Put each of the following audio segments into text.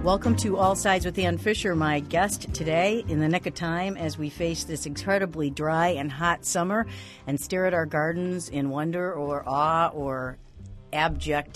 Welcome to All Sides with Ann Fisher, my guest today in the nick of time as we face this incredibly dry and hot summer and stare at our gardens in wonder or awe or abject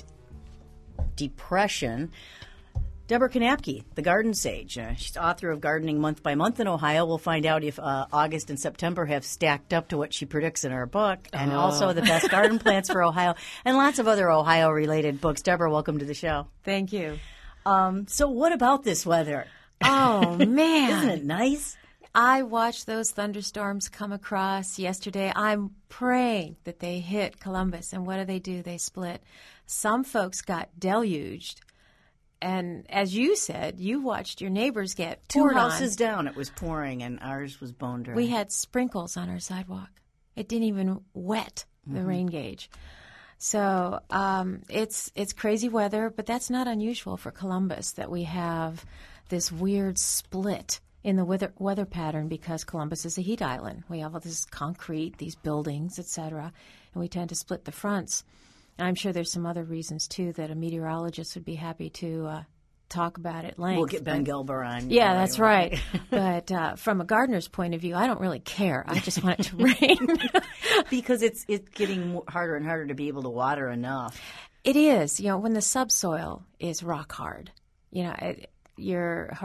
depression. Deborah Knapke, the garden sage. She's author of Gardening Month by Month in Ohio. We'll find out if August and September have stacked up to what she predicts in her book, and also the best garden plants for Ohio, and lots of other Ohio-related books. Deborah, welcome to the show. Thank you. So what about this weather? Oh, man. Isn't it nice? I watched those thunderstorms come across yesterday. I'm praying that they hit Columbus. And what do? They split. Some folks got deluged. And as you said, you watched your neighbors get Two poured houses on. down, it was pouring, and ours was bone dry. We had sprinkles on our sidewalk. It didn't even wet the rain gauge. So it's crazy weather, but that's not unusual for Columbus that we have this weird split in the weather pattern because Columbus is a heat island. We have all this concrete, these buildings, etc., and we tend to split the fronts. And I'm sure there's some other reasons, too, that a meteorologist would be happy to talk about at length. We'll get Ben Gilber on. Yeah, that's right. But from a gardener's point of view, I don't really care. I just want it to rain. Because it's getting harder and harder to be able to water enough. It is. You know, when the subsoil is rock hard, you know, your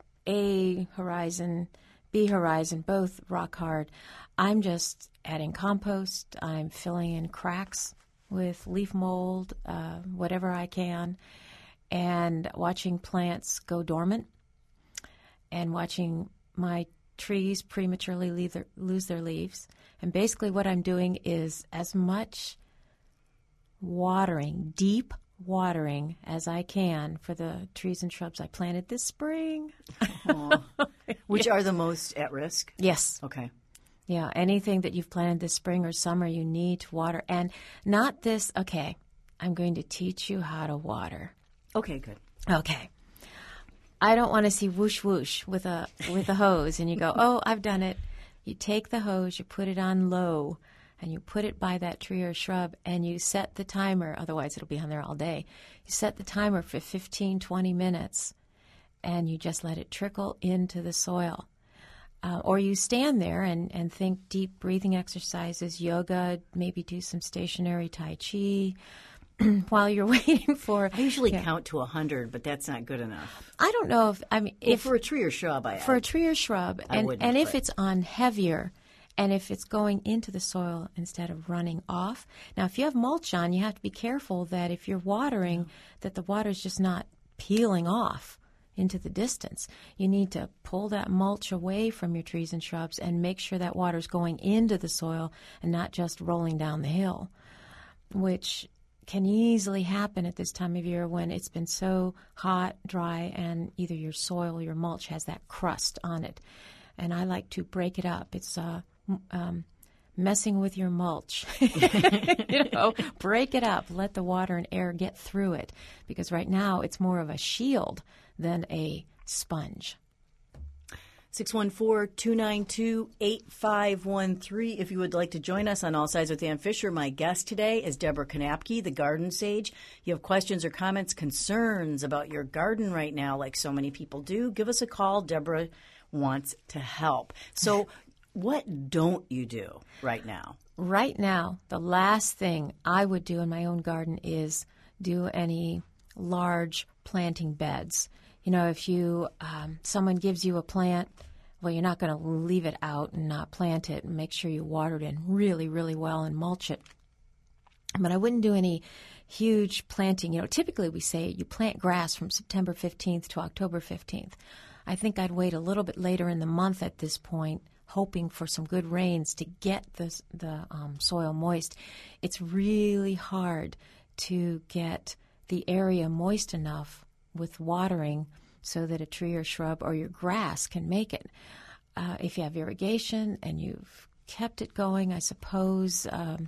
A horizon, B horizon, both rock hard. I'm just adding compost. I'm filling in cracks with leaf mold, whatever I can, and watching plants go dormant and watching my trees prematurely lose their leaves. And basically what I'm doing is as much watering, deep watering as I can for the trees and shrubs I planted this spring. Which are the most at risk? Yes. Okay. Yeah, anything that you've planted this spring or summer, you need to water. And not this, okay, I'm going to teach you how to water. Okay, good. Okay. I don't want to see whoosh whoosh with a hose and you go, oh, I've done it. You take the hose, you put it on low, and you put it by that tree or shrub, and you set the timer. Otherwise, it'll be on there all day. You set the timer for 15, 20 minutes, and you just let it trickle into the soil. Or you stand there and think deep breathing exercises, yoga, maybe do some stationary Tai Chi while you're waiting for... I usually count to 100, but that's not good enough. I don't know if for a tree or shrub, for a tree or shrub, and if it's on heavier, and if it's going into the soil instead of running off. Now, if you have mulch on, you have to be careful that if you're watering, that the water's just not peeling off into the distance. You need to pull that mulch away from your trees and shrubs and make sure that water's going into the soil and not just rolling down the hill, which can easily happen at this time of year when it's been so hot, dry, and either your soil or your mulch has that crust on it. And I like to break it up. It's messing with your mulch. Break it up. Let the water and air get through it. Because right now it's more of a shield than a sponge. 614-292-8513. If you would like to join us on All Sides with Ann Fisher, my guest today is Deborah Knapke, the garden sage. You have questions or comments, concerns about your garden right now, like so many people do, give us a call. Deborah wants to help. So what don't you do right now? Right now, the last thing I would do in my own garden is do any large planting beds. You know, if you someone gives you a plant, well, you're not going to leave it out and not plant it, and make sure you water it in really, really well and mulch it. But I wouldn't do any huge planting. You know, typically we say you plant grass from September 15th to October 15th. I think I'd wait a little bit later in the month at this point, hoping for some good rains to get the soil moist. It's really hard to get the area moist enough with watering so that a tree or shrub or your grass can make it. If you have irrigation and you've kept it going, I suppose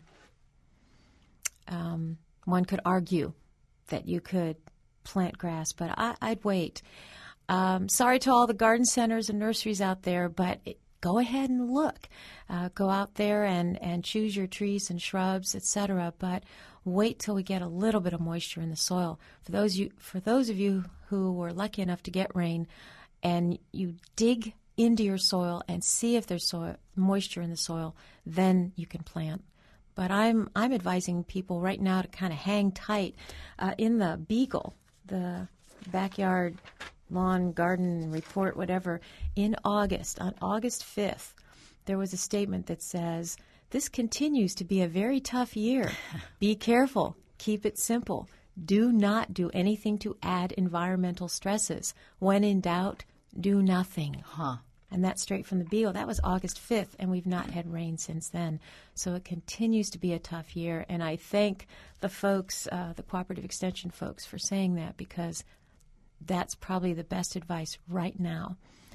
one could argue that you could plant grass, but I'd wait. Sorry to all the garden centers and nurseries out there, but go ahead and look. Go out there and choose your trees and shrubs, etc. But wait till we get a little bit of moisture in the soil. For those of you who were lucky enough to get rain, and you dig into your soil and see if there's moisture in the soil, then you can plant. But I'm advising people right now to kind of hang tight. In the Beagle, the Backyard Lawn Garden Report, whatever, in August, on August 5th, there was a statement that says, "This continues to be a very tough year. Be careful. Keep it simple. Do not do anything to add environmental stresses. When in doubt, do nothing." And that's straight from the Beagle. That was August 5th, and we've not had rain since then. So it continues to be a tough year. And I thank the folks, the Cooperative Extension folks, for saying that, because that's probably the best advice right now.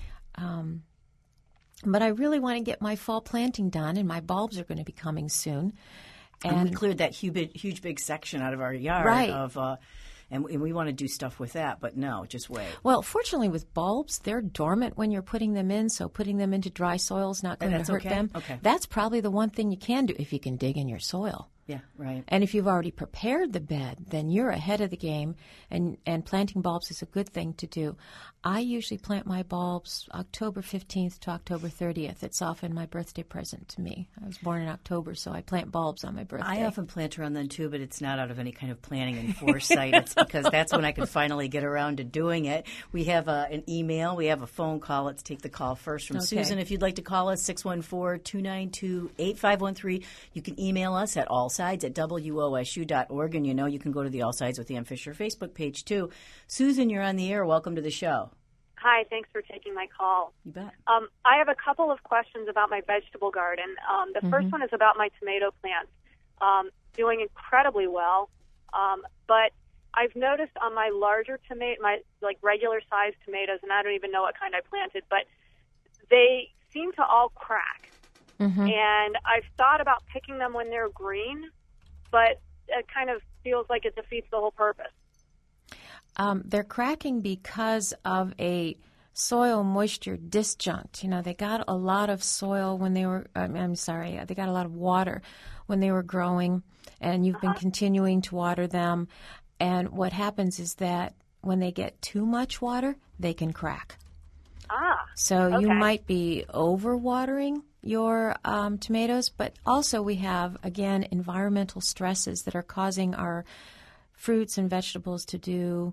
But I really want to get my fall planting done, and my bulbs are going to be coming soon. And we cleared that huge big section out of our yard. Right. And we want to do stuff with that, but no, just wait. Well, fortunately with bulbs, they're dormant when you're putting them in, so putting them into dry soil is not going to hurt them. Okay. That's probably the one thing you can do if you can dig in your soil. Yeah, right. And if you've already prepared the bed, then you're ahead of the game, and planting bulbs is a good thing to do. I usually plant my bulbs October 15th to October 30th. It's often my birthday present to me. I was born in October, so I plant bulbs on my birthday. I often plant around then, too, but it's not out of any kind of planning and foresight. It's because that's when I can finally get around to doing it. We have an email. We have a phone call. Let's take the call first from Susan. If you'd like to call us, 614-292-8513. You can email us at allsides@wosu.org, and you can go to the All Sides with Ann Fisher Facebook page, too. Susan, you're on the air. Welcome to the show. Hi, thanks for taking my call. You bet. I have a couple of questions about my vegetable garden. The first one is about my tomato plants. Doing incredibly well, but I've noticed on my larger tomato, my regular sized tomatoes, and I don't even know what kind I planted, but they seem to all crack. And I've thought about picking them when they're green, but it kind of feels like it defeats the whole purpose. They're cracking because of a soil moisture disjunct. They got a lot of soil when they were, they got a lot of water when they were growing, and you've been continuing to water them. And what happens is that when they get too much water, they can crack. So you might be overwatering your tomatoes, but also we have, again, environmental stresses that are causing our fruits and vegetables to do,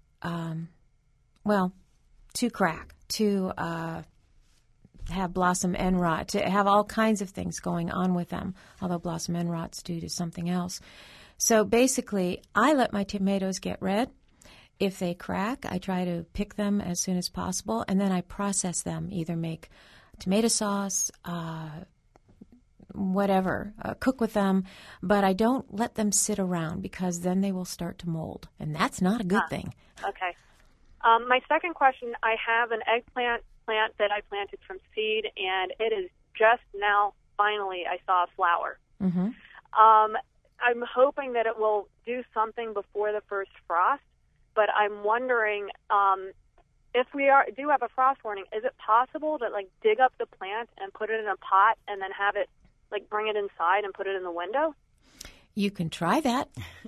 to crack, to have blossom end rot, to have all kinds of things going on with them, although blossom end rot's due to something else. So basically, I let my tomatoes get red. If they crack, I try to pick them as soon as possible, and then I process them, either make tomato sauce, cook with them, but I don't let them sit around because then they will start to mold, and that's not a good thing. Okay. My second question, I have an eggplant plant that I planted from seed, and it is just now, finally, I saw a flower. I'm hoping that it will do something before the first frost, but I'm wondering if we do have a frost warning, is it possible to dig up the plant and put it in a pot and then have it bring it inside and put it in the window? You can try that.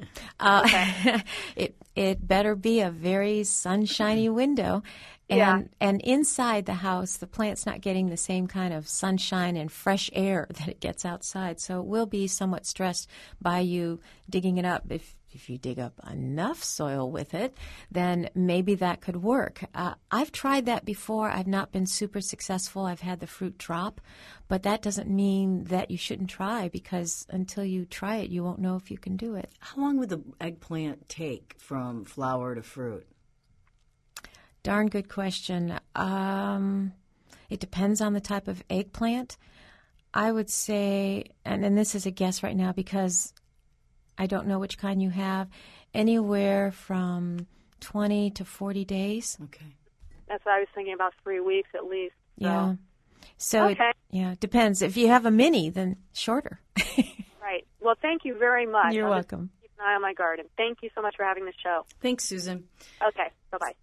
It better be a very sunshiny window. And inside the house, the plant's not getting the same kind of sunshine and fresh air that it gets outside. So it will be somewhat stressed by you digging it up. If you dig up enough soil with it, then maybe that could work. I've tried that before. I've not been super successful. I've had the fruit drop, but that doesn't mean that you shouldn't try, because until you try it, you won't know if you can do it. How long would the eggplant take from flower to fruit? Darn good question. It depends on the type of eggplant. I would say, and this is a guess right now because I don't know which kind you have, anywhere from 20 to 40 days. Okay. That's what I was thinking, about 3 weeks at least. So. Yeah. So it depends. If you have a mini, then shorter. Right. Well, thank you very much. You're welcome. Keep an eye on my garden. Thank you so much for having the show. Thanks, Susan. Okay, bye-bye.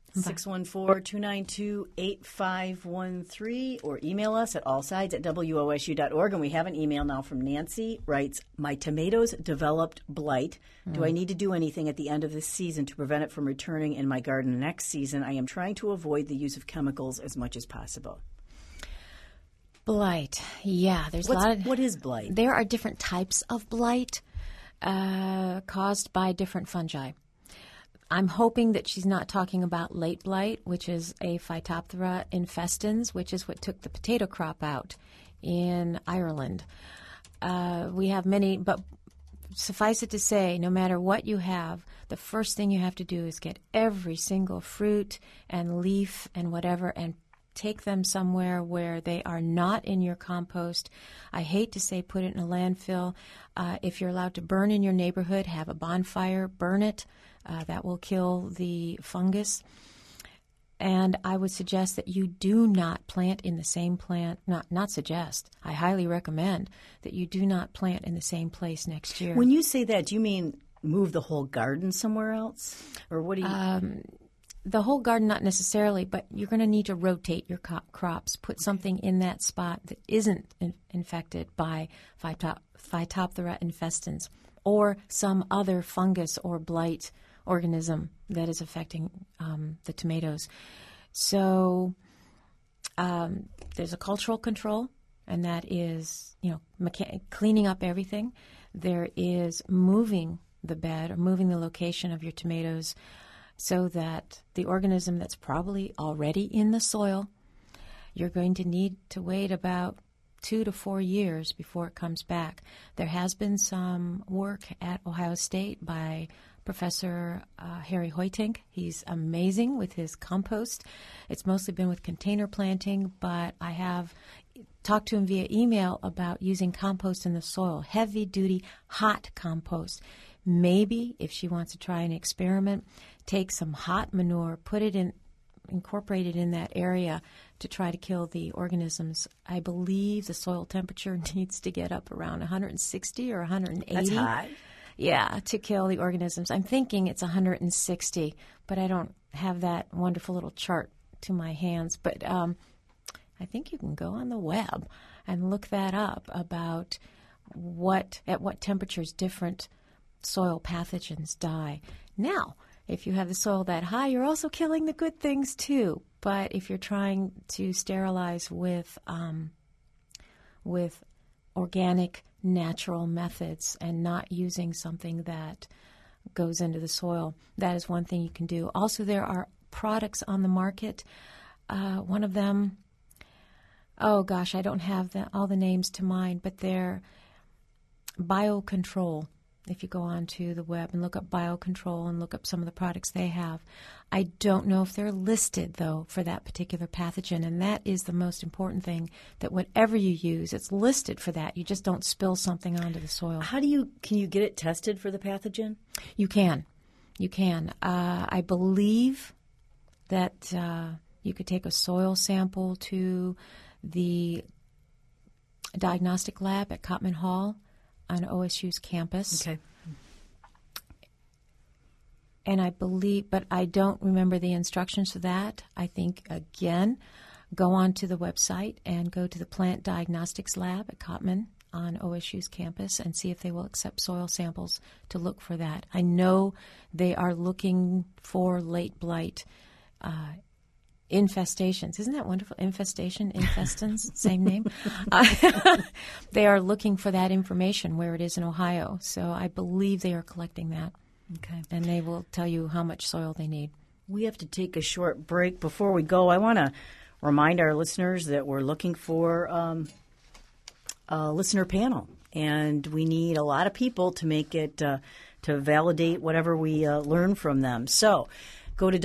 614-292-8513 or email us at allsides@wosu.org. And we have an email now from Nancy, writes, my tomatoes developed blight. Do I need to do anything at the end of this season to prevent it from returning in my garden next season? I am trying to avoid the use of chemicals as much as possible. Blight. Yeah, there's a lot of... What is blight? There are different types of blight caused by different fungi. I'm hoping that she's not talking about late blight, which is a Phytophthora infestans, which is what took the potato crop out in Ireland. We have many, but suffice it to say, no matter what you have, the first thing you have to do is get every single fruit and leaf and whatever and take them somewhere where they are not in your compost. I hate to say put it in a landfill. If you're allowed to burn in your neighborhood, have a bonfire, burn it. That will kill the fungus. And I would suggest that you do not plant in the same plant. Not suggest. I highly recommend that you do not plant in the same place next year. When you say that, do you mean move the whole garden somewhere else? Or what do you... The whole garden, not necessarily, but you're going to need to rotate your crops. Put something in that spot that isn't infected by Phytophthora infestans or some other fungus or blight organism that is affecting the tomatoes. So there's a cultural control, and that is, cleaning up everything. There is moving the bed or moving the location of your tomatoes so that the organism that's probably already in the soil, you're going to need to wait about 2 to 4 years before it comes back. There has been some work at Ohio State by Professor Harry Hoytink. He's amazing with his compost. It's mostly been with container planting, but I have talked to him via email about using compost in the soil, heavy-duty, hot compost. Maybe, if she wants to try an experiment, take some hot manure, incorporate it in that area to try to kill the organisms. I believe the soil temperature needs to get up around 160 or 180. That's hot. Yeah, to kill the organisms. I'm thinking it's 160, but I don't have that wonderful little chart to my hands. But I think you can go on the web and look that up about at what temperatures different soil pathogens die. Now, if you have the soil that high, you're also killing the good things too. But if you're trying to sterilize with organic, natural methods and not using something that goes into the soil, that is one thing you can do. Also, there are products on the market. One of them, oh gosh, I don't have all the names to mind, but they're Biocontrol. If you go onto the web and look up Biocontrol and look up some of the products they have. I don't know if they're listed, though, for that particular pathogen, and that is the most important thing, that whatever you use, it's listed for that. You just don't spill something onto the soil. Can you get it tested for the pathogen? You can. I believe that you could take a soil sample to the diagnostic lab at Cotman Hall on OSU's campus. Okay. And I believe, but I don't remember the instructions for that. I think, again, go on to the website and go to the Plant Diagnostics Lab at Cotman on OSU's campus and see if they will accept soil samples to look for that. I know they are looking for late blight infestations. Isn't that wonderful? Infestans, same name. They are looking for that information where it is in Ohio. So I believe they are collecting that. Okay. And they will tell you how much soil they need. We have to take a short break. Before we go, I want to remind our listeners that we're looking for a listener panel. And we need a lot of people to make it, to validate whatever we learn from them. So go to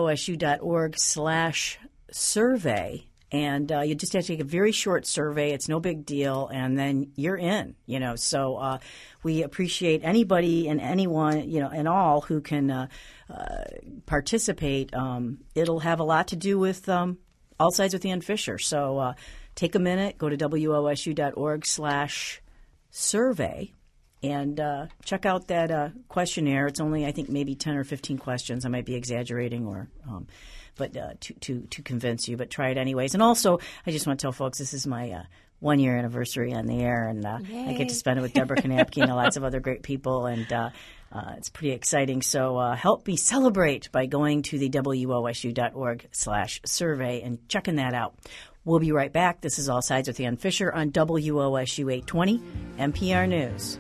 wosu.org/survey, and you just have to take a very short survey. It's no big deal, and then you're in. So we appreciate anybody and anyone, and all who can participate. It'll have a lot to do with All Sides with Ann Fisher. So take a minute, go to wosu.org/survey. And check out that questionnaire. It's only, I think, maybe 10 or 15 questions. I might be exaggerating, but to convince you. But try it anyways. And also, I just want to tell folks this is my 1-year anniversary on the air, and I get to spend it with Deborah Kanapke and lots of other great people, and it's pretty exciting. So help me celebrate by going to the WOSU.org/survey and checking that out. We'll be right back. This is All Sides with Ann Fisher on WOSU 820 NPR News.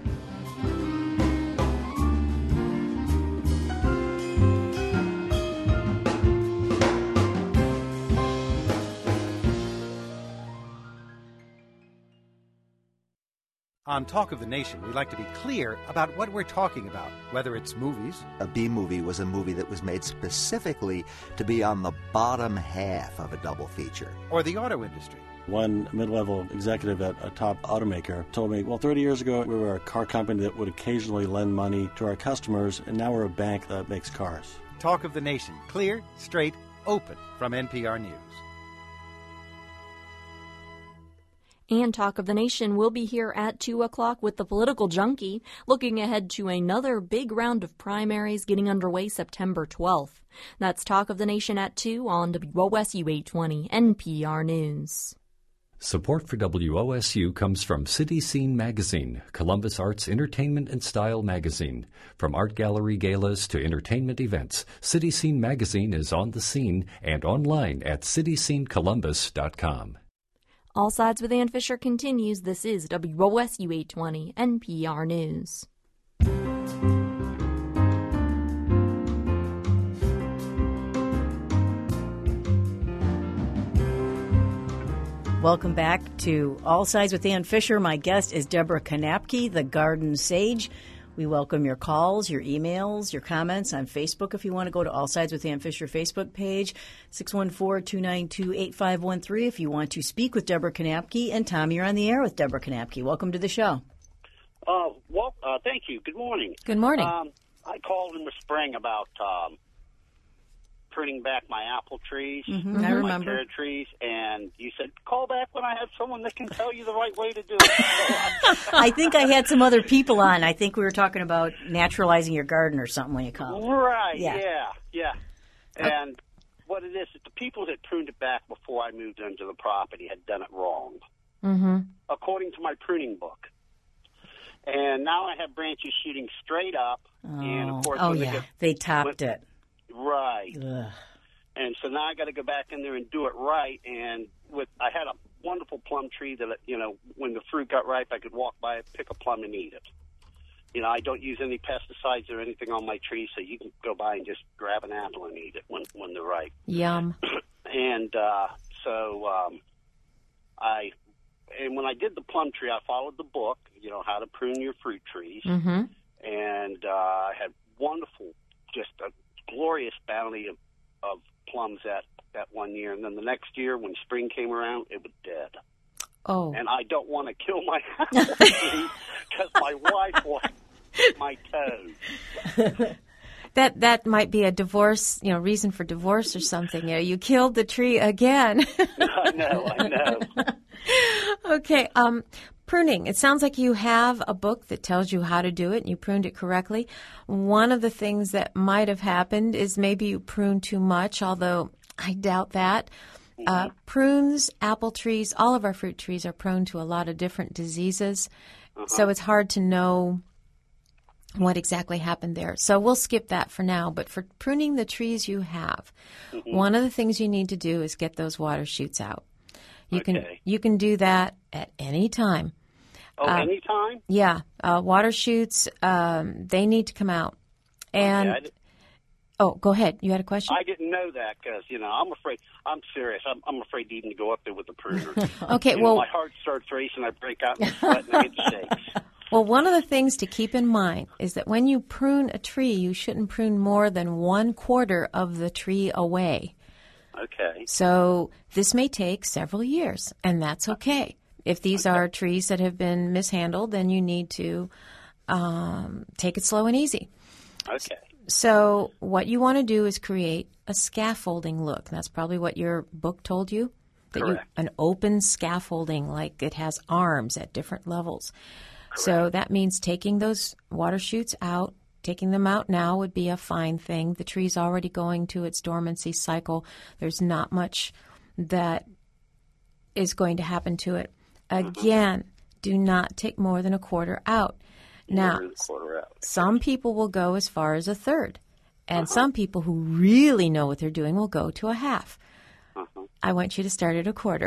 On Talk of the Nation, we like to be clear about what we're talking about, whether it's movies. A B-movie was a movie that was made specifically to be on the bottom half of a double feature. Or the auto industry. One mid-level executive at a top automaker told me, 30 years ago we were a car company that would occasionally lend money to our customers, and now we're a bank that makes cars. Talk of the Nation, clear, straight, open, from NPR News. And Talk of the Nation will be here at 2 o'clock with the Political Junkie, looking ahead to another big round of primaries getting underway September 12th. That's Talk of the Nation at 2 on WOSU 820 NPR News. Support for WOSU comes from City Scene Magazine, Columbus Arts Entertainment and Style magazine. From art gallery galas to entertainment events, City Scene Magazine is on the scene and online at cityscenecolumbus.com. All Sides with Ann Fisher continues. This is WOSU 820 NPR News. Welcome back to All Sides with Ann Fisher. My guest is Deborah Kanapke, the Garden Sage. We welcome your calls, your emails, your comments on Facebook. If you want to go to All Sides with Ann Fisher Facebook page, 614-292-8513. If you want to speak with Deborah Kanapke. And Tom, you're on the air with Deborah Kanapke. Welcome to the show. Thank you. Good morning. Good morning. I called in the spring about pruning back my apple trees, I my remember. carrot trees, and you said, call back when I have someone that can tell you the right way to do it. I think I had some other people on. I think we were talking about naturalizing your garden or something when you called. Right, Yeah. yeah. And what it is the people that pruned it back before I moved into the property had done it wrong, according to my pruning book. And now I have branches shooting straight up. And of course, they topped it. Right. Ugh. And so now I got to go back in there and do it right. And I had a wonderful plum tree that, when the fruit got ripe, I could walk by it, pick a plum, and eat it. I don't use any pesticides or anything on my trees, so you can go by and just grab an apple and eat it when they're ripe. Yum. And when I did the plum tree, I followed the book, how to prune your fruit trees. Mm-hmm. And I had wonderful, just a glorious bounty of plums that 1 year. And then the next year, when spring came around, it was dead. Oh. And I don't want to kill my apple tree because my wife will hit my toes. That might be a divorce, reason for divorce or something. You killed the tree again. I know. Okay. Pruning. It sounds like you have a book that tells you how to do it and you pruned it correctly. One of the things that might have happened is maybe you pruned too much, although I doubt that. Prunes, apple trees, all of our fruit trees are prone to a lot of different diseases. So it's hard to know what exactly happened there. So we'll skip that for now. But for pruning the trees you have, one of the things you need to do is get those water shoots out. You can do that at any time. Oh, any time? Yeah. Water shoots, they need to come out. And go ahead. You had a question? I didn't know that because, I'm afraid. I'm serious. I'm afraid even to go up there with the pruner. Okay, my heart starts racing. I break out in sweat and I get shakes. Well, one of the things to keep in mind is that when you prune a tree, you shouldn't prune more than 1/4 of the tree away. Okay. So this may take several years, and that's okay. If these are trees that have been mishandled, then you need to take it slow and easy. Okay. So what you want to do is create a scaffolding look. That's probably what your book told you. Correct. An open scaffolding, like it has arms at different levels. So that means taking those water shoots out. Taking them out now would be a fine thing. The tree's already going to its dormancy cycle. There's not much that is going to happen to it. Again, do not take more than a quarter out. Now, some people will go as far as a third, and some people who really know what they're doing will go to a half. I want you to start at a quarter.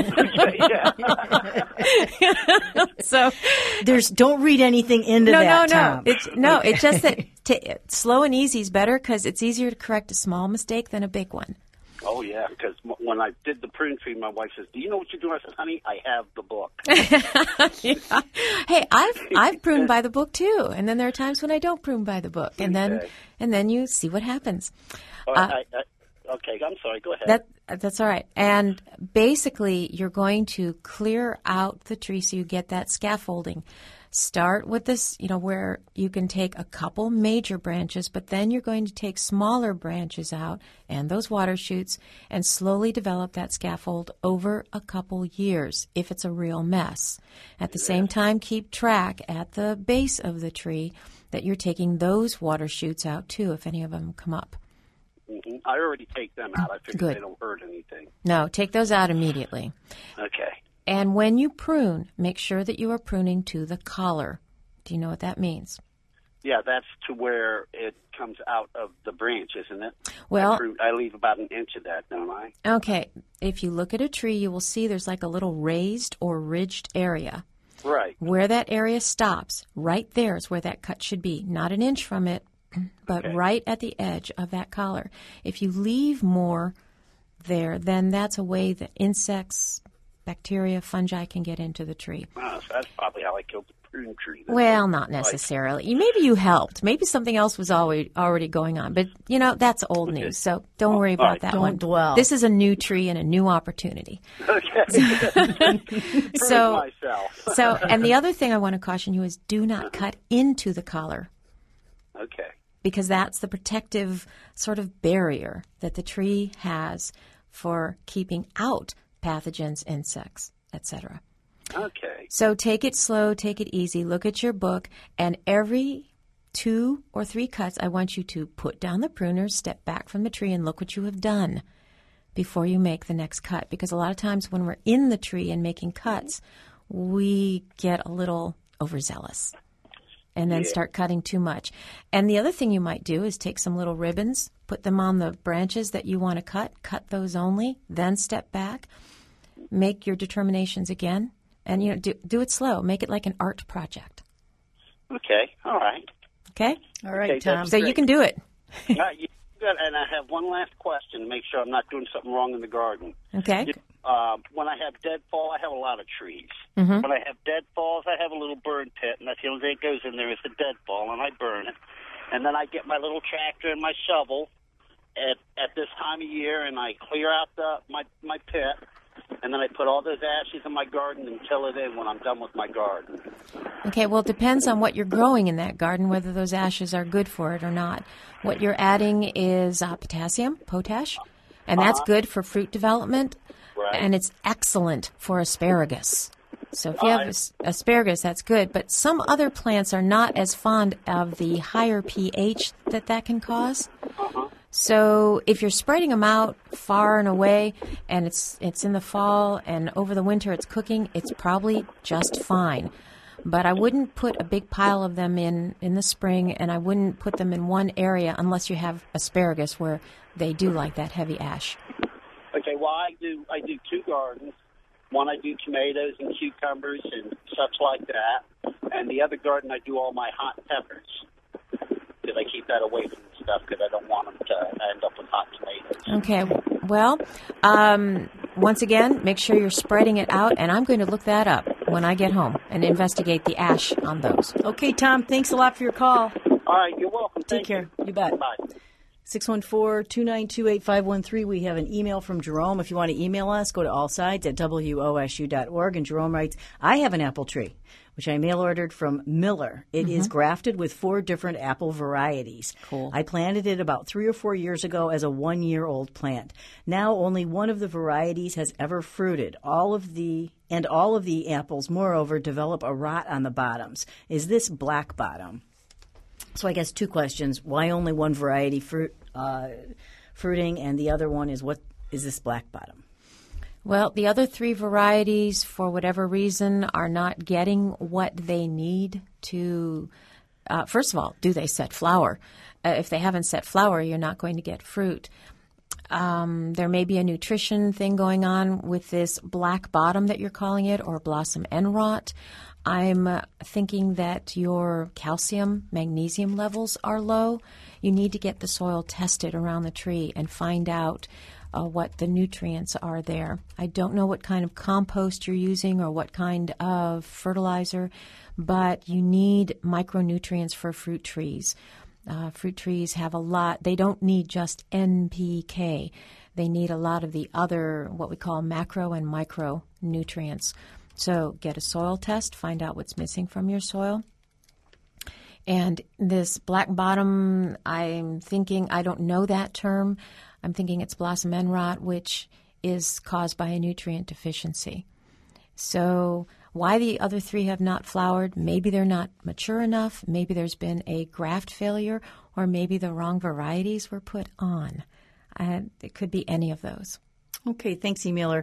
So don't read anything into that, Tom. It's just that slow and easy is better because it's easier to correct a small mistake than a big one. Oh, yeah, because when I did the prune tree, my wife says, do you know what you're doing? I said, honey, I have the book. Yeah. Hey, I've pruned by the book, too. And then there are times when I don't prune by the book. And then you see what happens. Okay, I'm sorry. Go ahead. That's all right. And basically, you're going to clear out the tree so you get that scaffolding. Start with this, where you can take a couple major branches, but then you're going to take smaller branches out and those water shoots and slowly develop that scaffold over a couple years if it's a real mess. At the same time, keep track at the base of the tree that you're taking those water shoots out too, if any of them come up. Mm-hmm. I already take them out. I figure they don't hurt anything. No, take those out immediately. Okay. And when you prune, make sure that you are pruning to the collar. Do you know what that means? Yeah, that's to where it comes out of the branch, isn't it? Well, I leave about an inch of that, don't I? Okay. If you look at a tree, you will see there's like a little raised or ridged area. Right. Where that area stops, right there is where that cut should be. Not an inch from it, but right at the edge of that collar. If you leave more there, then that's a way that insects, bacteria, fungi can get into the tree. Oh, so that's probably how I killed the prune tree. Well, not necessarily. Maybe you helped. Maybe something else was already going on. But, that's old news, so don't worry about that one. Don't dwell. This is a new tree and a new opportunity. Okay. And the other thing I want to caution you is do not cut into the collar. Okay. Because that's the protective sort of barrier that the tree has for keeping out pathogens, insects, etc. Okay. So take it slow, take it easy, look at your book, and every 2 or 3 cuts, I want you to put down the pruners, step back from the tree, and look what you have done before you make the next cut. Because a lot of times when we're in the tree and making cuts, we get a little overzealous and then start cutting too much. And the other thing you might do is take some little ribbons, put them on the branches that you want to cut those only, then step back, make your determinations again, and do it slow. Make it like an art project. Okay, all right. Okay? All right, okay, Tom. So you can do it. And I have one last question to make sure I'm not doing something wrong in the garden. Okay. When I have deadfall, I have a lot of trees. Mm-hmm. When I have deadfalls, I have a little burn pit, and that's the only thing that goes in there is the deadfall, and I burn it. And then I get my little tractor and my shovel at this time of year, and I clear out my pit, and then I put all those ashes in my garden and till it in when I'm done with my garden. Okay, well, it depends on what you're growing in that garden, whether those ashes are good for it or not. What you're adding is potash, and that's good for fruit development, and it's excellent for asparagus. So if you have asparagus, that's good. But some other plants are not as fond of the higher pH that can cause. So if you're spreading them out far and away, and it's in the fall and over the winter it's cooking, it's probably just fine. But I wouldn't put a big pile of them in the spring, and I wouldn't put them in one area unless you have asparagus where they do like that heavy ash. Okay, well, I do 2 gardens. One I do tomatoes and cucumbers and such like that, and the other garden I do all my hot peppers. Because I keep that away from the stuff because I don't want them to end up with hot tomatoes. Okay, well, once again, make sure you're spreading it out, and I'm going to look that up when I get home and investigate the ash on those. Okay, Tom, thanks a lot for your call. All right, you're welcome. Take care. You bet. Bye. 614-292-8513. We have an email from Jerome. If you want to email us, go to allsides@wosu.org. And Jerome writes, I have an apple tree, which I mail-ordered from Miller. It is grafted with 4 different apple varieties. Cool. I planted it about 3 or 4 years ago as a 1-year-old plant. Now only one of the varieties has ever fruited. All of the apples, moreover, develop a rot on the bottoms. Is this black bottom? So I guess 2 questions. Why only one variety fruiting? And the other one is, what is this black bottom? Well, the other 3 varieties, for whatever reason, are not getting what they need to, first of all, do they set flower? If they haven't set flower, you're not going to get fruit. There may be a nutrition thing going on with this black bottom that you're calling it, or blossom end rot. I'm thinking that your calcium, magnesium levels are low. You need to get the soil tested around the tree and find out what the nutrients are there. I don't know what kind of compost you're using or what kind of fertilizer, but you need micronutrients for fruit trees. Fruit trees have a lot. They don't need just NPK. They need a lot of the other, what we call macro and micro nutrients. So get a soil test, find out what's missing from your soil. And this black bottom, I'm thinking, I don't know that term. I'm thinking it's blossom end rot, which is caused by a nutrient deficiency. So why the other 3 have not flowered? Maybe they're not mature enough. Maybe there's been a graft failure, or maybe the wrong varieties were put on. It could be any of those. Okay, thanks, emailer.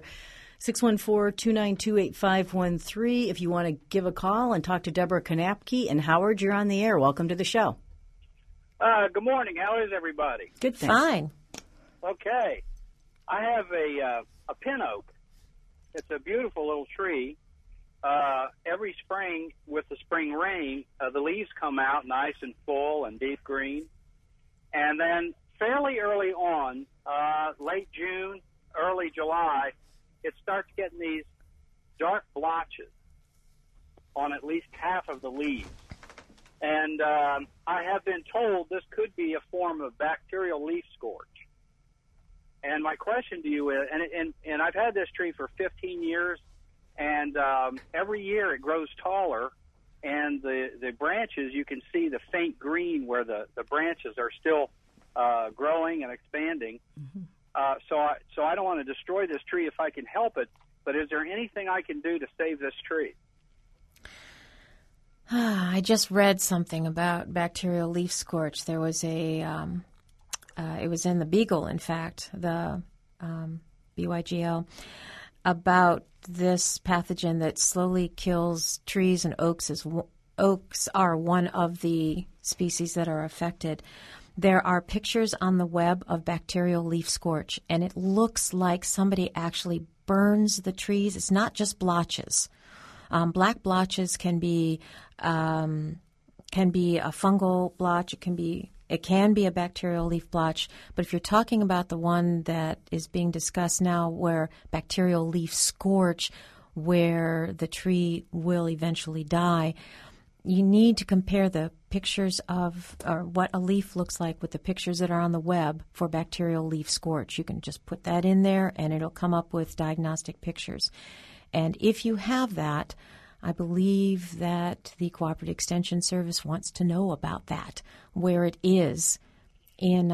614-292-8513. If you want to give a call and talk to Deborah Konapke. And Howard, you're on the air. Welcome to the show. Good morning. How is everybody? Good, thanks. Fine. Okay. I have a pin oak. It's a beautiful little tree. Every spring, with the spring rain, the leaves come out nice and full and deep green. And then fairly early on, late June, early July, it starts getting these dark blotches on at least half of the leaves. And I have been told this could be a form of bacterial leaf scorch. And my question to you is, and I've had this tree for 15 years, and every year it grows taller, and the branches, you can see the faint green where the branches are still growing and expanding. Mm-hmm. So I don't want to destroy this tree if I can help it, but is there anything I can do to save this tree? I just read something about bacterial leaf scorch. There was it was in the Beagle, in fact, the BYGL, about this pathogen that slowly kills trees and oaks. Oaks are one of the species that are affected. There are pictures on the web of bacterial leaf scorch, and it looks like somebody actually burns the trees. It's not just blotches. Black blotches can be a fungal blotch. It can be a bacterial leaf blotch. But if you're talking about the one that is being discussed now, where bacterial leaf scorch, where the tree will eventually die, you need to compare the pictures of or what a leaf looks like with the pictures that are on the web for bacterial leaf scorch. You can just put that in there and it'll come up with diagnostic pictures. And if you have that, I believe that the Cooperative Extension Service wants to know about that, where it is in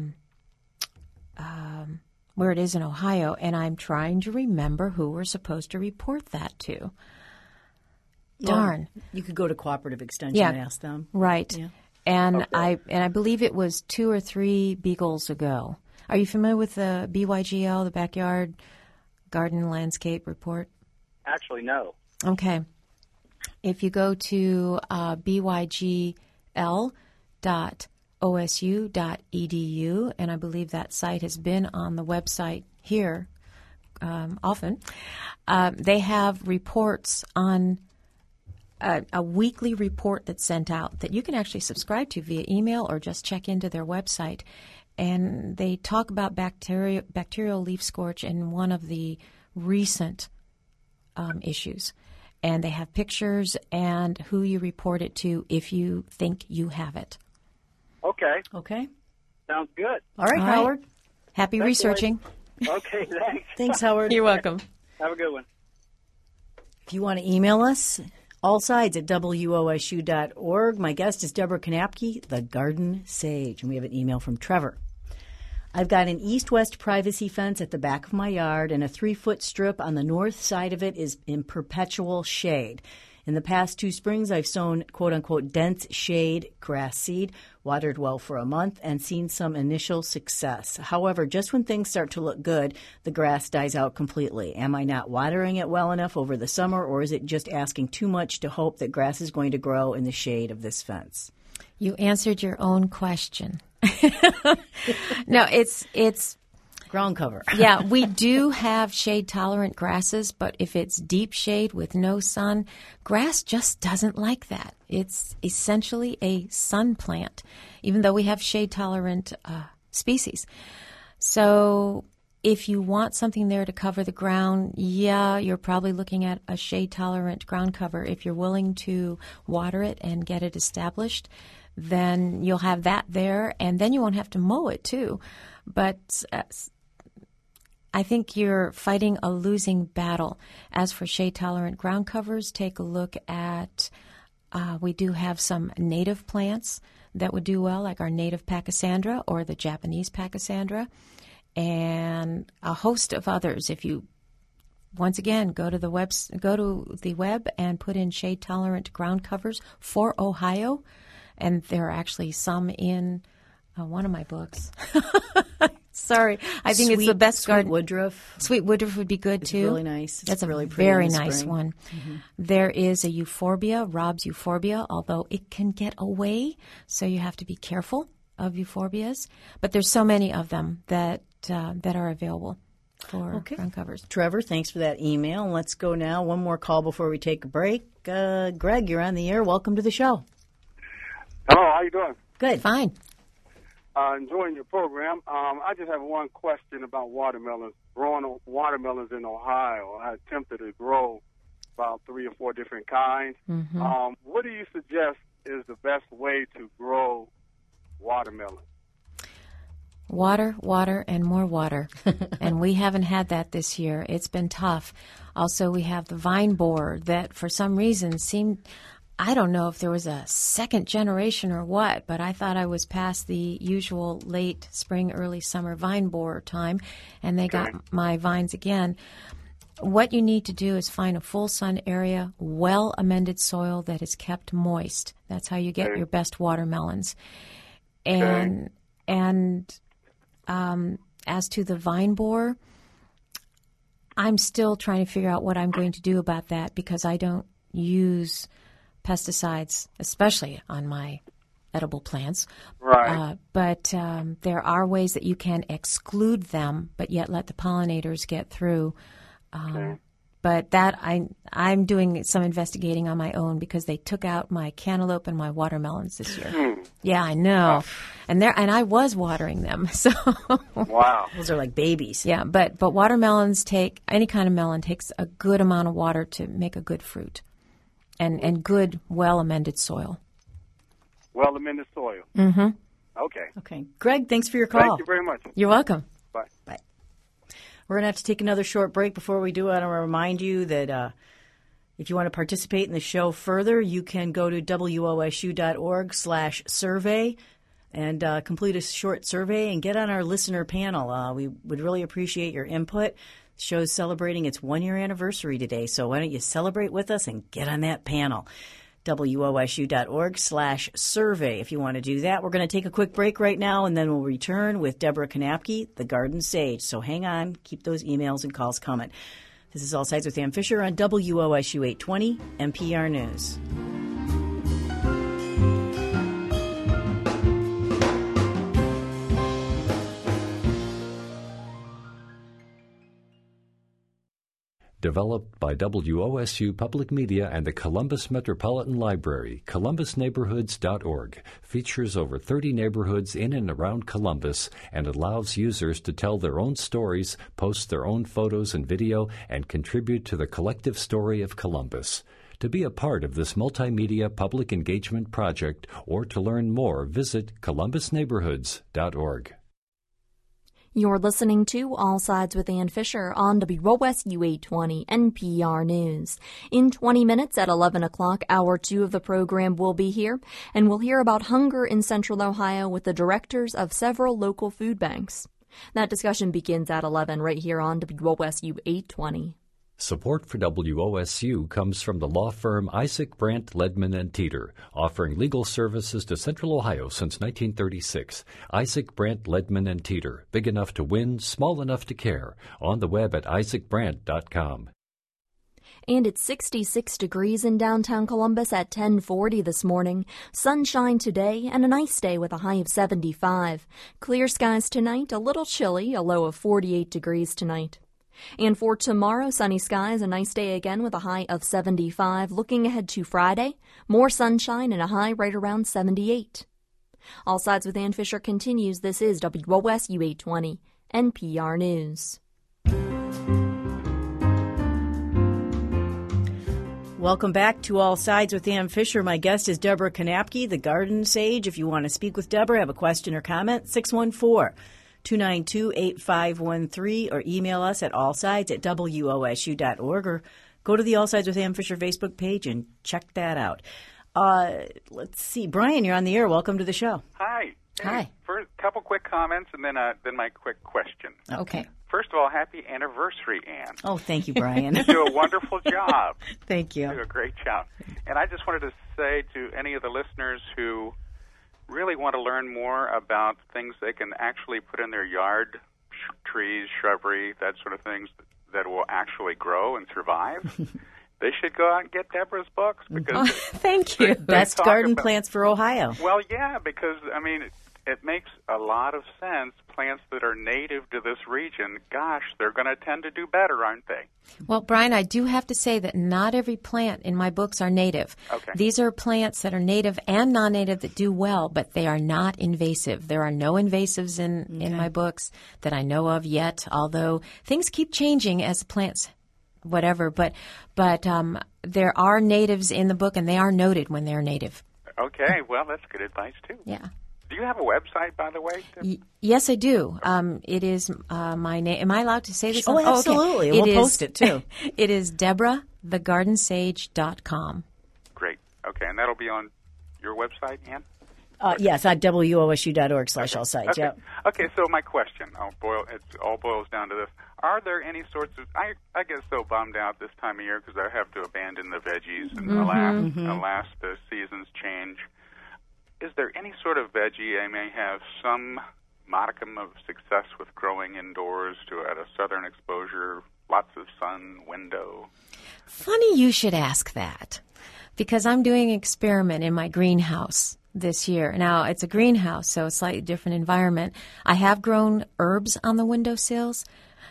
Ohio, and I'm trying to remember who we're supposed to report that to. Darn. Well, you could go to Cooperative Extension and ask them. Right. Yeah. And okay. I believe it was 2 or 3 Beagles ago. Are you familiar with the BYGL, the Backyard Garden Landscape Report? Actually, no. Okay. If you go to bygl.osu.edu, and I believe that site has been on the website here often, they have reports on a weekly report that's sent out that you can actually subscribe to via email or just check into their website. And they talk about bacterial leaf scorch in one of the recent issues. And they have pictures and who you report it to if you think you have it. Okay. Okay. Sounds good. All right, All right. Howard. Happy Thanks, researching. Okay, thanks. Thanks, Howard. You're welcome. Have a good one. If you want to email us, allsides@wosu.org. My guest is Deborah Knapke, the Garden Sage, and we have an email from Trevor. I've got an east-west privacy fence at the back of my yard, and a 3-foot strip on the north side of it is in perpetual shade. In the past 2 springs, I've sown quote-unquote dense shade grass seed, watered well for a month, and seen some initial success. However, just when things start to look good, the grass dies out completely. Am I not watering it well enough over the summer, or is it just asking too much to hope that grass is going to grow in the shade of this fence? You answered your own question. No, it's ground cover. Yeah, we do have shade-tolerant grasses, but if it's deep shade with no sun, grass just doesn't like that. It's essentially a sun plant, even though we have shade-tolerant species. So if you want something there to cover the ground, yeah, you're probably looking at a shade-tolerant ground cover. If you're willing to water it and get it established, then you'll have that there, and then you won't have to mow it, too. But I think you're fighting a losing battle. As for shade-tolerant ground covers, take a look at, we do have some native plants that would do well, like our native Pachysandra or the Japanese Pachysandra, and a host of others. If you, once again, go to the web and put in shade-tolerant ground covers for Ohio, and there are actually some in one of my books. Sorry, I think it's the best garden. Sweet Woodruff. Sweet Woodruff would be good It's too. Really nice. That's really a pretty very in the nice spring. one. Mm-hmm. There is a euphorbia, Rob's euphorbia, although it can get away, so you have to be careful of euphorbias. But there's so many of them that are available for ground covers. Trevor, thanks for that email. Let's go now. One more call before we take a break. Greg, you're on the air. Welcome to the show. Hello, how you doing? Good. Fine. Enjoying your program. I just have one question about watermelons. Growing watermelons in Ohio, I attempted to grow about 3 or 4 different kinds. Mm-hmm. What do you suggest is the best way to grow watermelon? Water, water, and more water. And we haven't had that this year. It's been tough. Also, we have the vine borer that for some reason seemed, I don't know if there was a second generation or what, but I thought I was past the usual late spring, early summer vine borer time, and they got my vines again. What you need to do is find a full sun area, well-amended soil that is kept moist. That's how you get your best watermelons. And as to the vine borer, I'm still trying to figure out what I'm going to do about that because I don't use pesticides, especially on my edible plants. Right. But there are ways that you can exclude them, but yet let the pollinators get through. But that I'm doing some investigating on my own because they took out my cantaloupe and my watermelons this year. Yeah, I know. And I was watering them. So Wow. Those are like babies. Yeah, but watermelons any kind of melon takes a good amount of water to make a good fruit. And good, well-amended soil. Well-amended soil. Mm-hmm. Okay. Greg, thanks for your call. Thank you very much. You're welcome. Bye. Bye. We're going to have to take another short break. Before we do, I want to remind you that if you want to participate in the show further, you can go to wosu.org/survey and complete a short survey and get on our listener panel. We would really appreciate your input. The show's celebrating its 1-year anniversary today, so why don't you celebrate with us and get on that panel. wosu.org/survey if you want to do that. We're going to take a quick break right now, and then we'll return with Deborah Knapke, the Garden Sage. So hang on. Keep those emails and calls coming. This is All Sides with Ann Fisher on WOSU 820 NPR News. Developed by WOSU Public Media and the Columbus Metropolitan Library, columbusneighborhoods.org features over 30 neighborhoods in and around Columbus and allows users to tell their own stories, post their own photos and video, and contribute to the collective story of Columbus. To be a part of this multimedia public engagement project or to learn more, visit columbusneighborhoods.org. You're listening to All Sides with Ann Fisher on WOSU 820 NPR News. In 20 minutes at 11 o'clock, Hour 2 of the program will be here, and we'll hear about hunger in Central Ohio with the directors of several local food banks. That discussion begins at 11 right here on WOSU 820. Support for WOSU comes from the law firm Isaac Brandt Ledman and Teeter, offering legal services to Central Ohio since 1936. Isaac Brandt Ledman and Teeter, big enough to win, small enough to care. On the web at isaacbrandt.com. And it's 66 degrees in downtown Columbus at 10:40 this morning. Sunshine today and a nice day with a high of 75. Clear skies tonight, a little chilly, a low of 48 degrees tonight. And for tomorrow, sunny skies, a nice day again with a high of 75. Looking ahead to Friday, more sunshine and a high right around 78. All Sides with Ann Fisher continues. This is WOSU 820 NPR News. Welcome back to All Sides with Ann Fisher. My guest is Deborah Kanapke, the garden sage. If you want to speak with Deborah, have a question or comment, 614-292-8513, or email us at allsides@wosu.org, or go to the All Sides with Ann Fisher Facebook page and check that out. Let's see. Brian, you're on the air. Welcome to the show. Hi. Hi. First, a couple quick comments and then my quick question. Okay. First of all, happy anniversary, Ann. Oh, thank you, Brian. You do a wonderful job. Thank you. You do a great job. And I just wanted to say to any of the listeners who really want to learn more about things they can actually put in their yard, trees, shrubbery, that sort of things that will actually grow and survive, they should go out and get Deborah's books. Because thank you. Best garden plants for Ohio. Well, yeah, because, I mean, it makes a lot of sense. Plants that are native to this region, gosh, they're going to tend to do better, aren't they? Well, Brian, I do have to say that not every plant in my books are native. Okay. These are plants that are native and non-native that do well, but they are not invasive. There are no invasives in my books that I know of yet, although things keep changing as plants whatever, but there are natives in the book, and they are noted when they're native. Okay, well, that's good advice, too. Yeah. Do you have a website, by the way? Yes, I do. It is my name. Am I allowed to say this? Oh, absolutely. Okay. We'll post it, too. It is DeborahTheGardenSage.com. Great. Okay, and that'll be on your website, Ann? Yes, at wosu.org/allsides. Okay. Yep. Okay, so my question, it all boils down to this. Are there any sorts of, I get so bummed out this time of year because I have to abandon the veggies and the last season's change. Is there any sort of veggie I may have some modicum of success with growing indoors at a southern exposure, lots of sun, window? Funny you should ask that, because I'm doing an experiment in my greenhouse this year. Now, it's a greenhouse, so a slightly different environment. I have grown herbs on the windowsills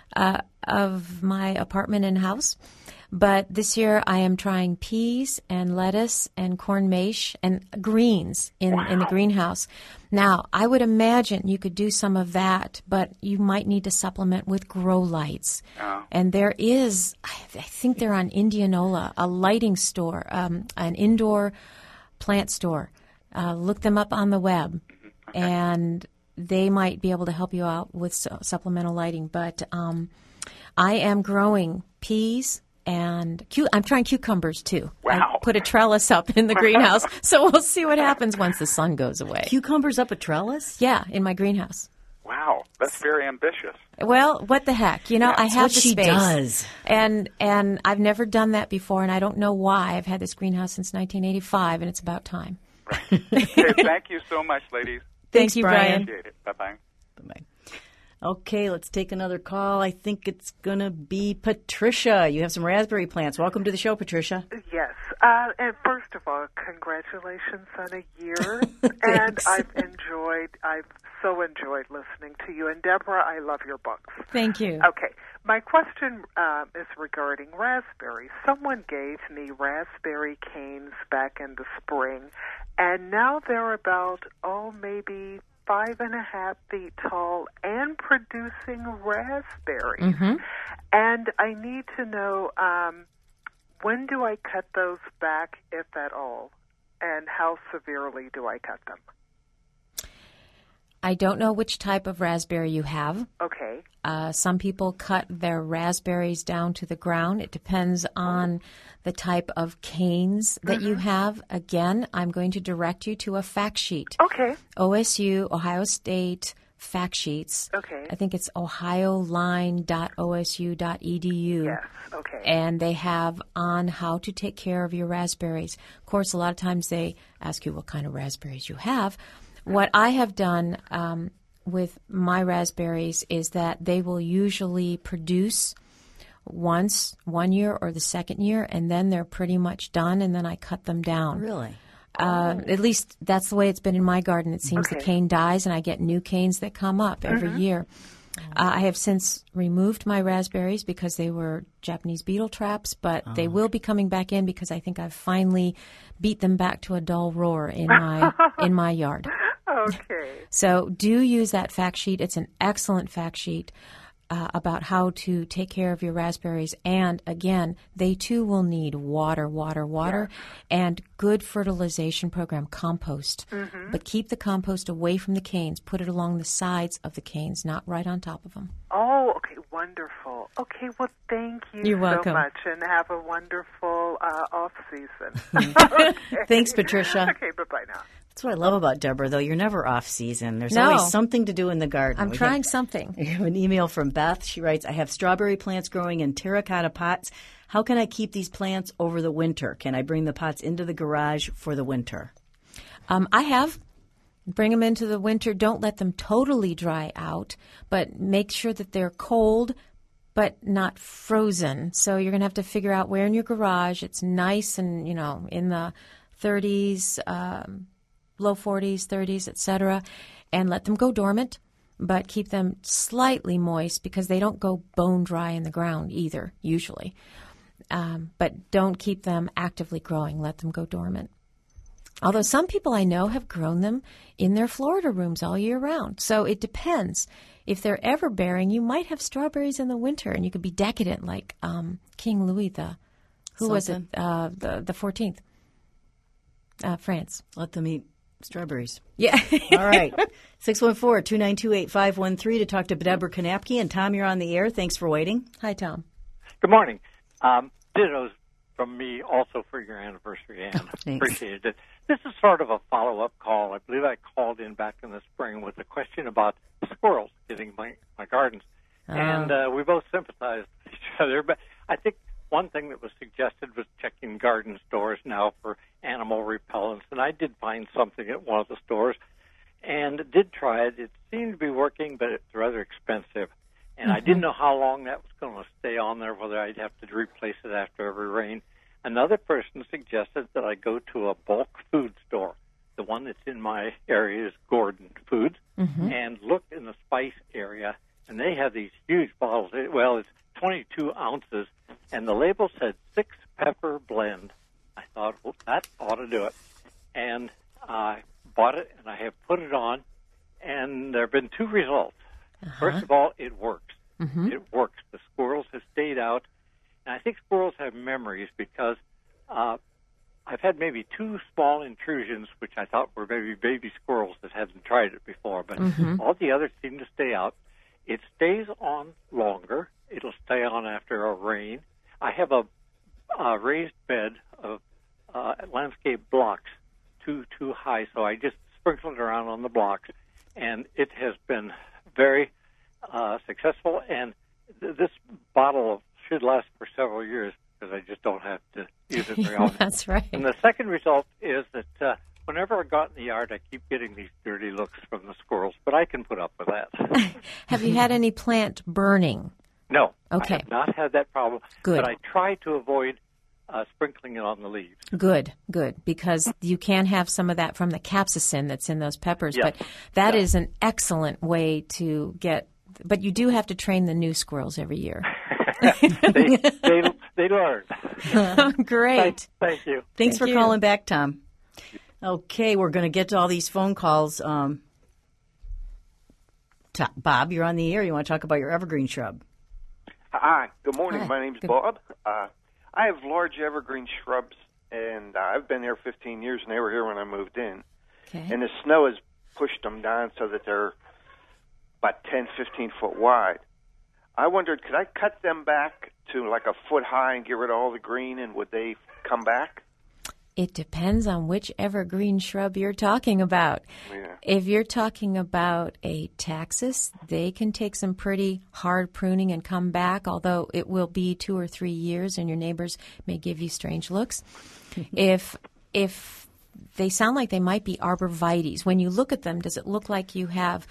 of my apartment and house. But this year I am trying peas and lettuce and corn mache and greens in the greenhouse. Now, I would imagine you could do some of that, but you might need to supplement with grow lights. Oh. And there is, I think they're on Indianola, a lighting store, an indoor plant store. Look them up on the web, and they might be able to help you out with supplemental lighting. But I am growing peas, and I'm trying cucumbers, too. Wow. I put a trellis up in the greenhouse, so we'll see what happens once the sun goes away. Cucumbers up a trellis? Yeah, in my greenhouse. Wow, that's very ambitious. Well, what the heck? You know, I have the space. What she does. And I've never done that before, and I don't know why. I've had this greenhouse since 1985, and it's about time. Right. Okay, thank you so much, ladies. Thank you, Brian. Appreciate it. Bye-bye. Bye-bye. Okay, let's take another call. I think it's going to be Patricia. You have some raspberry plants. Welcome to the show, Patricia. Yes. And first of all, congratulations on a year. And I've so enjoyed listening to you. And Deborah, I love your books. Thank you. Okay. My question is regarding raspberries. Someone gave me raspberry canes back in the spring, and now they're about, maybe 5.5 feet tall and producing raspberries. Mm-hmm. And I need to know when do I cut those back, if at all? And how severely do I cut them? I don't know which type of raspberry you have. Okay. Some people cut their raspberries down to the ground. It depends on the type of canes that you have. Again, I'm going to direct you to a fact sheet. Okay. OSU, Ohio State fact sheets. Okay. I think it's ohioline.osu.edu. Yes, okay. And they have on how to take care of your raspberries. Of course, a lot of times they ask you what kind of raspberries you have. What I have done with my raspberries is that they will usually produce once, 1 year or the second year, and then they're pretty much done, and then I cut them down. Really? At least that's the way it's been in my garden. It seems the cane dies, and I get new canes that come up every year. I have since removed my raspberries because they were Japanese beetle traps, but they will be coming back in because I think I've finally beat them back to a dull roar in my yard. Okay. So do use that fact sheet. It's an excellent fact sheet about how to take care of your raspberries. And again, they too will need water, and good fertilization program, compost. But keep the compost away from the canes. Put it along the sides of the canes, not right on top of them. Oh, okay, wonderful. Okay, well, thank you You're welcome. so much, and have a wonderful off-season. Thanks, Patricia. Okay, bye-bye now. That's what I love about Deborah, though. You're never off season. There's No. always something to do in the garden. I'm trying something. We have an email from Beth. She writes, I have strawberry plants growing in terracotta pots. How can I keep these plants over the winter? Can I bring the pots into the garage for the winter? I have. Bring them into the winter. Don't let them totally dry out, but make sure that they're cold but not frozen. So you're going to have to figure out where in your garage it's nice and, in the 30s, low 40s, 30s, etc., and let them go dormant, but keep them slightly moist because they don't go bone dry in the ground either, usually. But don't keep them actively growing. Let them go dormant. Although some people I know have grown them in their Florida rooms all year round. So it depends. If they're ever bearing, you might have strawberries in the winter, and you could be decadent like King Louis the 14th, France. Let them eat strawberries. Yeah. All right. 614-292-8513 to talk to Deborah Kanapke. And Tom, you're on the air. Thanks for waiting. Hi, Tom. Good morning. Dittos from me also for your anniversary, Ann. Appreciated it. This is sort of a follow-up call. I believe I called in back in the spring with a question about squirrels getting my gardens. And we both sympathized with each other. But I think one thing that was suggested was checking garden stores now for animal repellents. And I did find something at one of the stores and did try it. It seemed to be working, but it's rather expensive. And I didn't know how long that was going to stay on there, whether I'd have to replace it after every rain. Another person suggested that I go to a bulk food store. The one that's in my area is Gordon Foods, and look in the spice area, and they have these huge bottles. Well, it's 22 ounces, and the label said 6-pepper blend. I thought, well, that ought to do it. And I bought it, and I have put it on, and there have been two results. First of all, it works. It works. The squirrels have stayed out. And I think squirrels have memories because I've had maybe 2 small intrusions, which I thought were maybe baby squirrels that hadn't tried it before. But all the others seem to stay out. It stays on longer. It'll stay on after a rain. I have a raised bed of landscape blocks too high, so I just sprinkle it around on the blocks. And it has been very successful, and this bottle should last for several years because I just don't have to use it very often. That's right. And the second result is that whenever I go out in the yard, I keep getting these dirty looks from the squirrels, but I can put up with that. Have you had any plant burning? No. Okay. I have not had that problem. Good. But I try to avoid sprinkling it on the leaves. Good, because you can have some of that from the capsaicin that's in those peppers. Yes. But that is an excellent way to get. But you do have to train the new squirrels every year. they learn. Great. Thank you. Thanks for calling back, Tom. Okay, we're going to get to all these phone calls. Bob, you're on the air. You want to talk about your evergreen shrub? Hi. Good morning. Hi. My name's Bob. I have large evergreen shrubs, and I've been here 15 years, and they were here when I moved in. Okay. And the snow has pushed them down so that they're about 10, 15 foot wide. I wondered, could I cut them back to like a foot high and get rid of all the green, and would they come back? It depends on which evergreen shrub you're talking about. Yeah. If you're talking about a taxus, they can take some pretty hard pruning and come back, although it will be 2 or 3 years and your neighbors may give you strange looks. If they sound like they might be arborvitaes, when you look at them, does it look like you have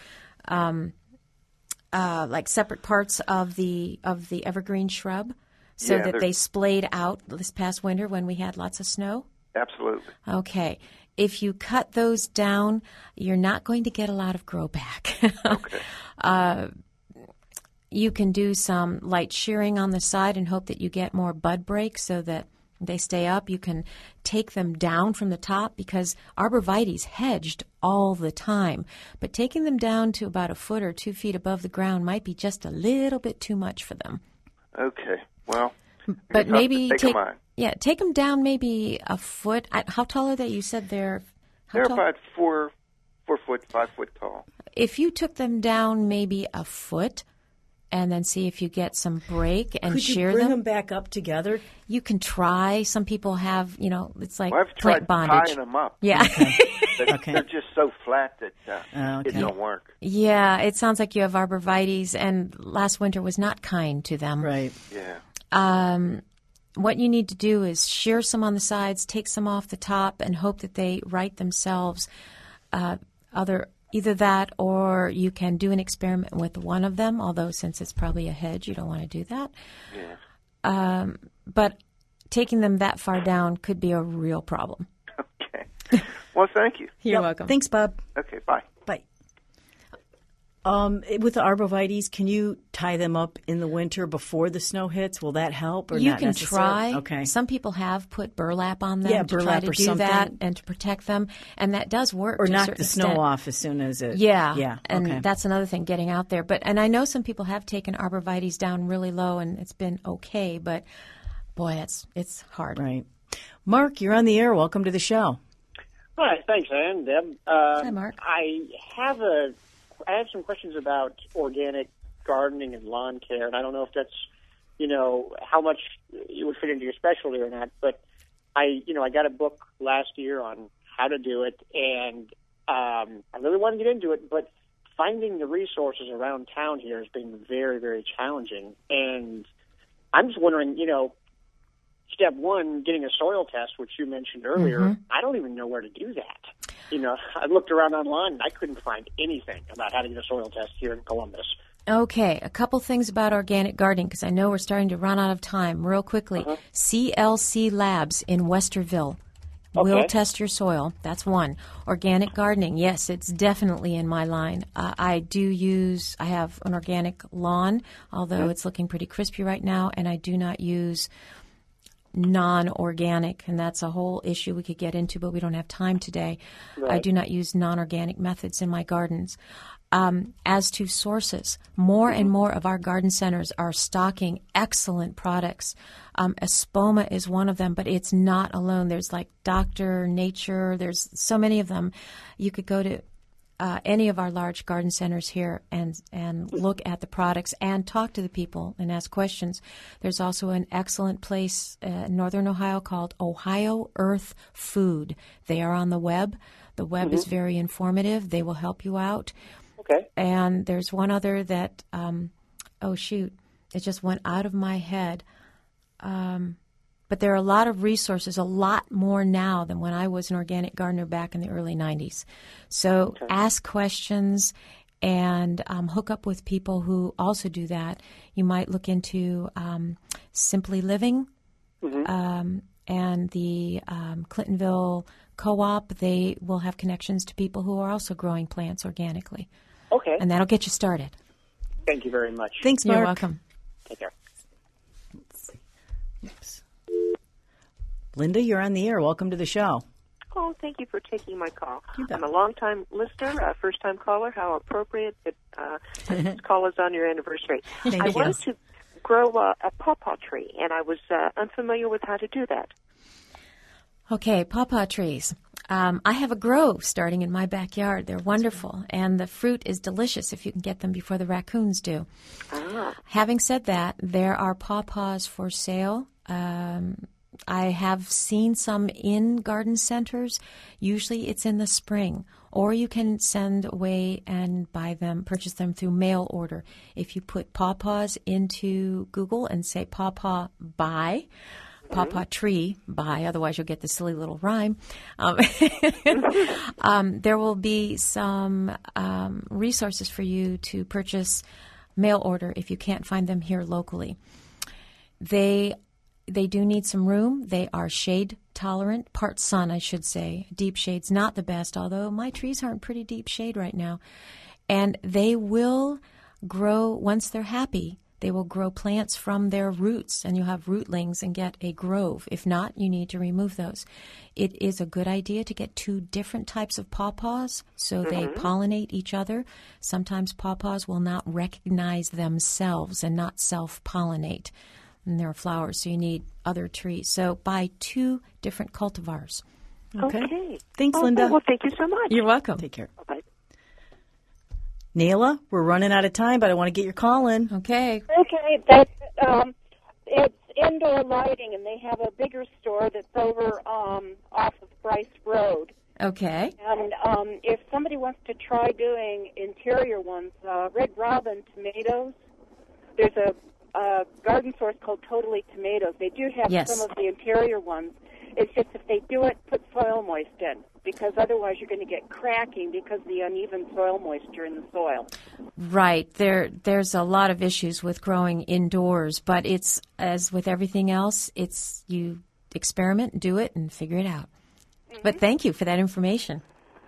like separate parts of the evergreen shrub so that they splayed out this past winter when we had lots of snow? Absolutely. Okay. If you cut those down, you're not going to get a lot of grow back. Okay. You can do some light shearing on the side and hope that you get more bud break so that they stay up. You can take them down from the top because arborvitaes hedged all the time. But taking them down to about 1 foot or 2 feet above the ground might be just a little bit too much for them. Okay. Well, but maybe take them down maybe 1 foot. How tall are they? You said they're about 4 foot, 5 foot tall. If you took them down maybe 1 foot and then see if you get some break and shear them. Could you bring them back up together? You can try. Some people have, it's like I've plant tried bondage. tying them up. Yeah. They're just so flat that it don't work. Yeah, it sounds like you have arborvitaes, and last winter was not kind to them. Right. Yeah. What you need to do is shear some on the sides, take some off the top, and hope that they right themselves. Either that, or you can do an experiment with one of them, although since it's probably a hedge, you don't want to do that. Yeah. But taking them that far down could be a real problem. Okay. Well, thank you. You're welcome. Thanks, Bob. Okay, bye. Bye. With the arborvitaes, can you tie them up in the winter before the snow hits? Will that help or you not can necessarily? try. Okay. Some people have put burlap on them to try to do that and to protect them, and that does work. Or to a knock certain the snow extent. off as soon as it. Yeah. And okay. that's another thing, getting out there. And I know some people have taken arborvitaes down really low, and it's been okay. But boy, it's hard. Right. Mark, you're on the air. Welcome to the show. Hi, thanks, Ann, Deb. Hi, Mark. I have some questions about organic gardening and lawn care, and I don't know if that's, how much it would fit into your specialty or not, but I got a book last year on how to do it, and I really want to get into it, but finding the resources around town here has been very, very challenging, and I'm just wondering, step one, getting a soil test, which you mentioned earlier, Mm-hmm. I don't even know where to do that. I looked around online and I couldn't find anything about how to get a soil test here in Columbus. Okay, a couple things about organic gardening, because I know we're starting to run out of time real quickly. CLC Labs in Westerville will test your soil. That's one. Organic gardening, yes, it's definitely in my line. I have an organic lawn, although it's looking pretty crispy right now, and I do not use non-organic, and that's a whole issue we could get into, but we don't have time today. Right. I do not use non-organic methods in my gardens. As to sources, more and more of our garden centers are stocking excellent products. Espoma is one of them, but it's not alone. There's like Dr. Nature. There's so many of them. You could go to any of our large garden centers here and look at the products and talk to the people and ask questions. There's also an excellent place in Northern Ohio called Ohio Earth Food. They are on the web. The web is very informative. They will help you out. Okay. And there's one other that, it just went out of my head. But there are a lot of resources, a lot more now than when I was an organic gardener back in the early 90s. So ask questions and hook up with people who also do that. You might look into Simply Living and the Clintonville Co-op. They will have connections to people who are also growing plants organically. Okay. And that'll get you started. Thank you very much. Thanks, Mark. You're welcome. Take care. Oops. Linda, you're on the air. Welcome to the show. Oh, thank you for taking my call. I'm a long-time listener, first-time caller. How appropriate that this call is on your anniversary. I wanted to grow a pawpaw tree, and I was unfamiliar with how to do that. Okay, pawpaw trees. I have a grove starting in my backyard. They're wonderful, and the fruit is delicious if you can get them before the raccoons do. Having said that, there are pawpaws for sale. I have seen some in garden centers. Usually it's in the spring. Or you can send away and buy them, purchase them through mail order. If you put pawpaws into Google and say pawpaw buy, pawpaw tree buy, otherwise you'll get the silly little rhyme. There will be some resources for you to purchase mail order if you can't find them here locally. They do need some room. They are shade tolerant, part sun, I should say. Deep shade's not the best, although my trees are in pretty deep shade right now. And they will grow, once they're happy, they will grow plants from their roots, and you'll have rootlings and get a grove. If not, you need to remove those. It is a good idea to get 2 different types of pawpaws so they pollinate each other. Sometimes pawpaws will not recognize themselves and not self-pollinate. And there are flowers, so you need other trees. So buy 2 different cultivars. Okay. Thanks, Linda. Well, thank you so much. You're welcome. Take care. Bye. Naila, we're running out of time, but I want to get your call in. Okay. Okay, that's it's indoor lighting, and they have a bigger store that's over off of Bryce Road. Okay. And if somebody wants to try doing interior ones, Red Robin tomatoes, there's a garden source called Totally Tomatoes. They do have some of the interior ones. It's just if they do it, put soil moist in, because otherwise you're going to get cracking because of the uneven soil moisture in the soil. Right. There's a lot of issues with growing indoors, but it's, as with everything else, it's you experiment, do it, and figure it out. But thank you for that information.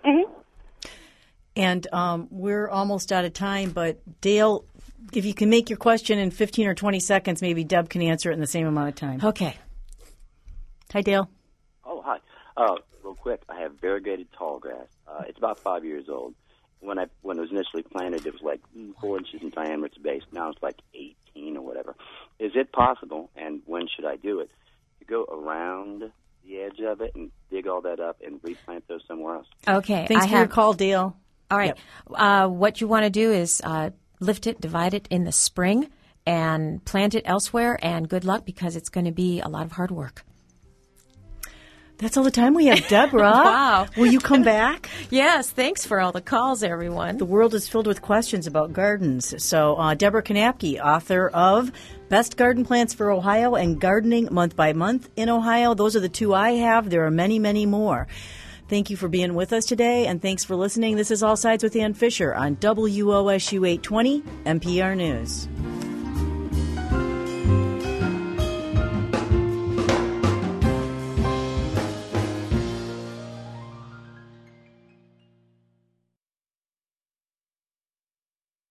And we're almost out of time, but Dale, if you can make your question in 15 or 20 seconds, maybe Deb can answer it in the same amount of time. Okay. Hi, Dale. Oh, hi. Real quick, I have variegated tall grass. It's about 5 years old. When it was initially planted, it was like 4 inches in diameter at its base. Now it's like 18 or whatever. Is it possible, and when should I do it, to go around the edge of it and dig all that up and replant those somewhere else? Okay. Thanks for your call, Dale. All right. What you want to do is lift it, divide it in the spring, and plant it elsewhere, and good luck, because it's going to be a lot of hard work. That's all the time we have, Deborah. Wow. Will you come back? Yes, thanks for all the calls, everyone. The world is filled with questions about gardens. So Deborah Kanapke, author of Best Garden Plants for Ohio and Gardening Month by Month in Ohio. Those are the 2 I have. There are many, many more. Thank you for being with us today, and thanks for listening. This is All Sides with Ann Fisher on WOSU 820 NPR News.